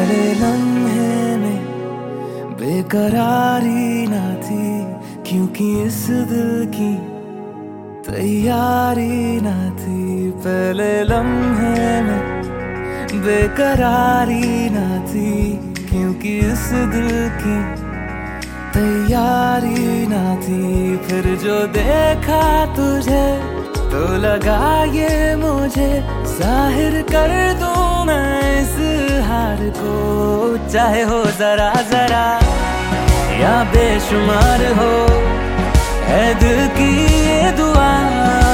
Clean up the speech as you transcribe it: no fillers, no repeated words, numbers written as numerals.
पहले लम्हे में बेकरारी ना थी, क्योंकि इस दिल की तैयारी ना थी। पहले लम्हे में बेकरारी ना थी, क्योंकि इस दिल की तैयारी ना थी। फिर जो देखा तुझे तो लगा ये मुझे जाहिर कर दूं मैं इस हार को, चाहे हो जरा जरा या बेशुमार हो, है दिल की ये दुआ।